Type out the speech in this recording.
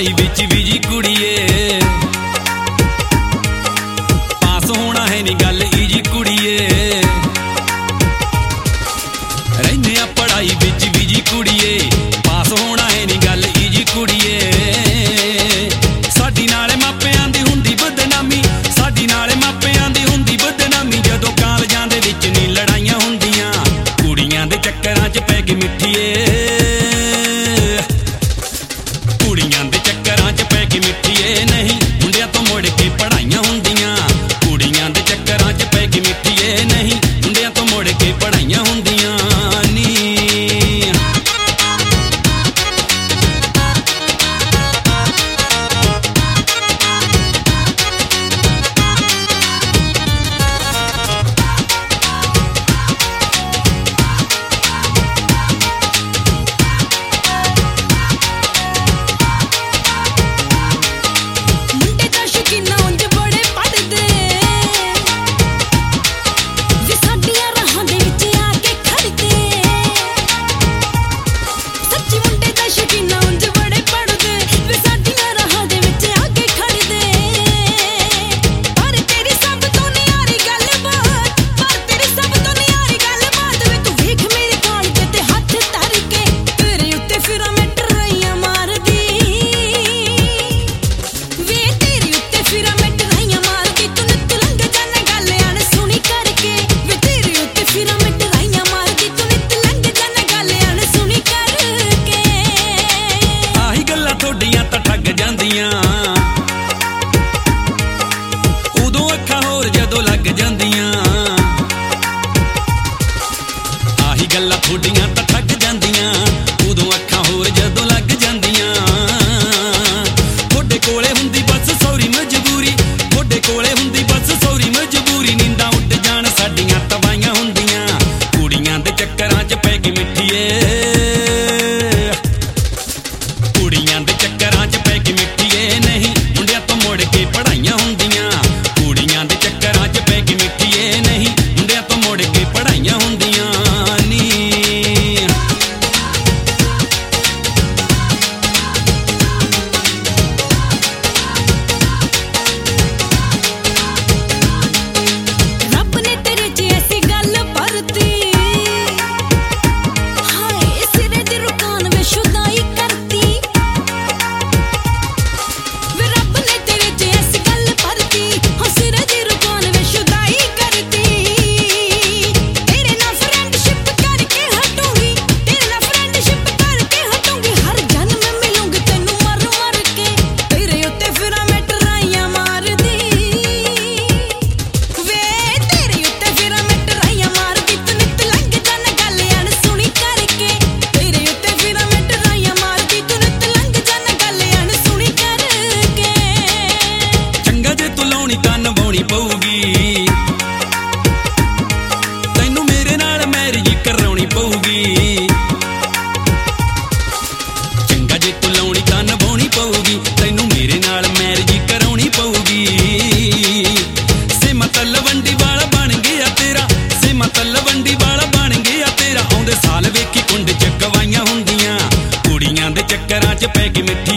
पढ़ाई विच भी जी कुड़िए पास होना है नी गल इजी कुड़िए रहने आ पढ़ाई विच भी जी कुड़िए पास होना है नी गल इजी कुड़िए साडी नाले मापियां दी हुंदी बदनामी साडी नाले मापियां दी हुंदी बदनामी जदों कालजां दे विच नी लड़ाइयां हुंदियां कुड़ियां दे चक्करां च पै के मिठीए कुड़ियां दे चक्करां च पै के मिठीए नहीं मुंडियां तो मुड़ के पढ़ाइयां हुंदियां कुड़ियां दे चक्करां च पै के मिठीए नहीं मुंडियां तो मुड़ के पढ़ाइयां हुंदियां नी उदों अखां होर जदों लग जांदियां आही गल्लां थोड़ियां तां ठग जांदियां उदों अखां होर जदों लग जांदियां थोड़े कोले हुंदी बस सौरी मजबूरी थोड़े कोले हुंदी बस सौरी मजबूरी नींदां उड़ जाण साडियां तवाइयां हुंदियां कुड़ियां दे चक्करां च पै के मिठीए कुड़ियां दे चक्करां च पै के मिठीए नहीं मुंडियां तो मुड़ के पढ़ाइयां हुंदियां कुड़ियां दे चक्करां च पै के मिठीए नहीं मुंडियां तो मुड़ के पढ़ाइयां हुंदियां नी रब ने तेरे च ऐसी गल भरती हाय सिरे दी रुकान वे शुदाई करती वे रब ने तेरे च ऐसी गल भरती हो सिरे दी रुकान वे शुदाई करती तेरे नाल फ्रेंडशिप करके हटूंगी तेरे नाल फ्रेंडशिप करके हटूंगी हर जन्म मिलूंगी तैनू मर मर के तेरे उत्ते फिरां मैं टराइयां मारदी वे तेरे उत्ते फिरां मैं टराइयां मारदी तू नित लंघ जाना गल अण सुनी करके तेरे उत्ते फिरां मैं टराइयां मारदी तू नित लंघ जाना गल अण सुनी करके चंगा जे तू लाउणी तां निभाउणी पऊगी तैनू मेरे नाल मैरिज कराउणी पऊगी चंगा जे तू लाउणी तां निभाउणी पऊगी तैनू मेरे नाल मैरिज कराउणी पऊगी सिमा तलवंडी वाला बन गया तेरा सिमा तलवंडी वाला बन गया तेरा आउंदे साल वेखी कुंड च गवाइयां हुंदियां कुड़ियां दे चक्करां च पै के मिठी